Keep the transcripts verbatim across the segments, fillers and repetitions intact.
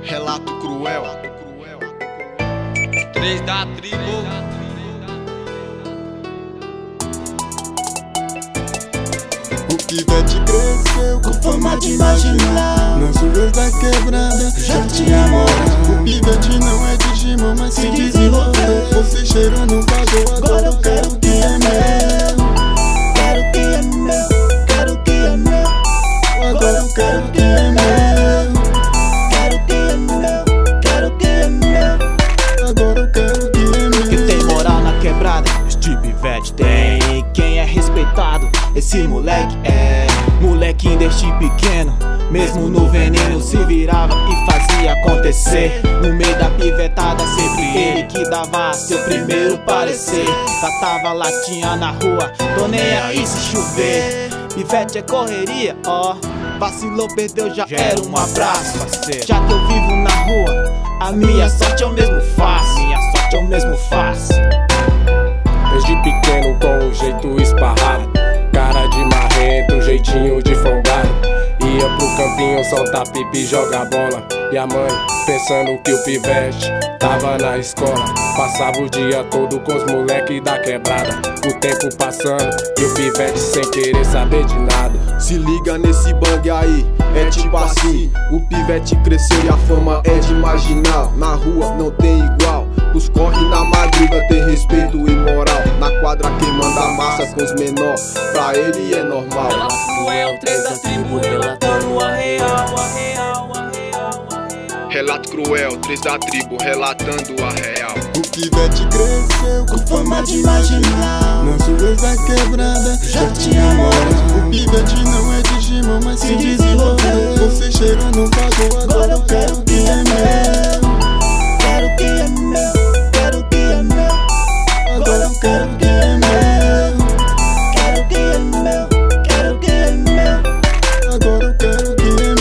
Relato cruel. Três da tribo. O pivete cresceu com fama de marginal. Nas ruas da quebrada já tinha moral. O pivete não é Digimon, mas se desenvolveu. Você cheirou no bagulho, agora eu quero o que é meu. Quero o que é meu, quero o que é meu. Agora eu quero o que é meu. Quero o que é meu, quero o que é meu. Agora eu quero o que é meu. Que tem moral na quebrada, este pivete tem. Quem é respeitado, esse moleque é. Molequinho desde pequeno, mesmo no veneno, se virava e fazia acontecer. No meio da pivetada, sempre ele que dava seu primeiro parecer. Catava latinha na rua, tô nem aí se chover. Pivete é correria, ó. Vacilou, perdeu, já era um abraço, parceiro. Já que eu vivo na rua, a minha sorte eu mesmo faço. Minha sorte eu mesmo faço. Desde pequeno com um jeito esparrado, cara de marrento, um jeitinho de folgado. Ia pro campinho soltar pipi e jogar bola. E a mãe pensando que o pivete tava na escola. Passava o dia todo com os moleques da quebrada. O tempo passando e o pivete sem querer saber de nada. Se liga nesse bang aí, é tipo assim. O pivete cresceu e a fama é de marginal. Na rua não tem igual, os corre na madruga, tem respeito e moral. Na quadra quem manda massa com os menor, pra ele é normal. Relato cruel, três da tribo, relatando a real, a real, a real, a real. Relato cruel, três da tribo, relatando a real. O pivete cresceu com fama de marginal. Nas ruas da quebrada já tinha moral. O pivete não é Digimon, mas se desenvolveu. Você cheirou no bagulho, agora eu quero o que é meu. Quero o que é meu, quero o que é meu. Agora eu quero o que é meu. Quero o que é meu, quero o que é meu. Agora eu quero o que é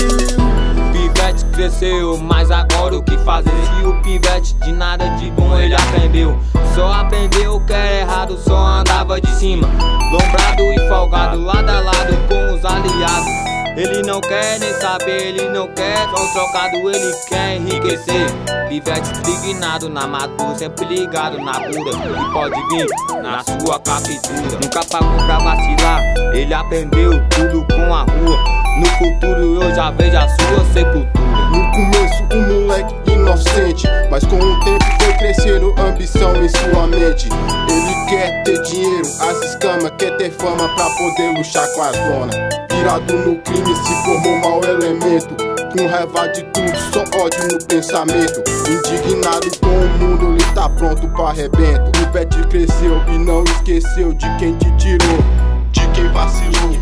meu. Pivete cresceu, mas agora o que fazer? Se o pivete de nada de bom ele aprendeu. Só aprendeu o que era errado, só andava de cima, lombrado e folgado, lado a lado com os aliados. Ele não quer nem saber, ele não quer só um trocado, ele quer enriquecer. Pivete indignado na madura, sempre ligado na pura. E pode vir na sua captura. Nunca pagou pra vacilar, ele aprendeu tudo com a rua. No futuro eu já vejo a sua sepultura. No começo um moleque inocente, mas com o tempo foi crescendo ambição em sua mente. Ele quer ter dinheiro, as escamas, quer ter fama pra poder luxar com as donas. Virado no crime se formou mau elemento, com raiva de tudo, só ódio no pensamento. Indignado com o mundo, ele tá pronto pra arrebento. O pivete cresceu e não esqueceu de quem te tirou, de quem vacilou.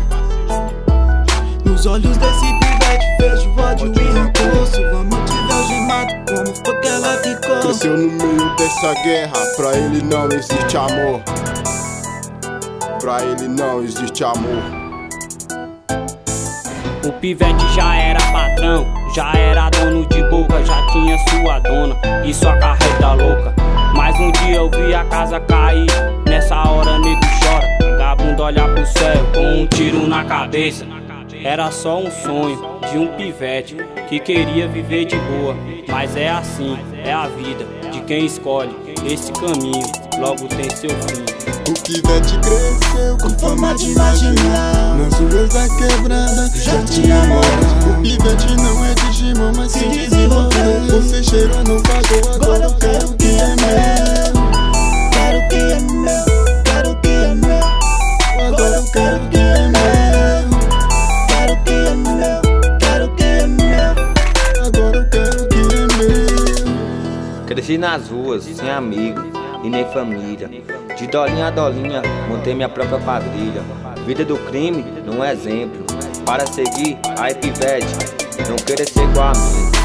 Nos olhos desse pivete vejo ódio e rancor. Vamos te ver algemado, como foi que ela ficou? Cresceu no meio dessa guerra, pra ele não existe amor. Pra ele não existe amor. O pivete já era patrão, já era dono de boca, já tinha sua dona e sua carreta louca. Mas um dia eu vi a casa cair, nessa hora nego chora. Vagabundo olha pro céu com um tiro na cabeça. Era só um sonho de um pivete que queria viver de boa. Mas é assim, é a vida de quem escolhe esse caminho, logo tem seu fim. O pivete cresceu com fama de marginal. Nas ruas da quebrada já tinha moral. O pivete não é Digimon, mas se desenvolveu. Você cheirou no bagulho, agora eu quero o que é meu. Quero o que é meu, quero o que é meu. Agora eu quero o que é meu. Quero o que é meu, quero o que é meu. Agora eu quero o que é meu. Cresci nas ruas, sem amigo e nem família. De dolinha a dolinha, montei minha própria quadrilha. Vida do crime, não é exemplo. Para seguir, aí pivete, não querer ser igual a mim.